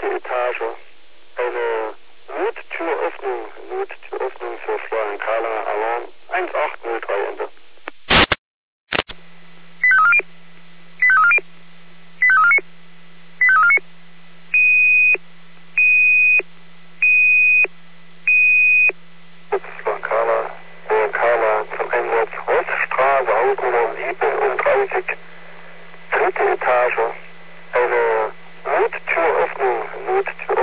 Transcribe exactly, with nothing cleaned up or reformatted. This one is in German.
dritte Etage. Eine Nottüröffnung, Nottüröffnung für Florian Kahler, Alarm eins acht null drei Ende. Florian Kahler, Florian Kahler zum Einsatz Rossstraße, Hausnummer siebenunddreißig, dritte Etage. Eine Nottüröffnung, Nottür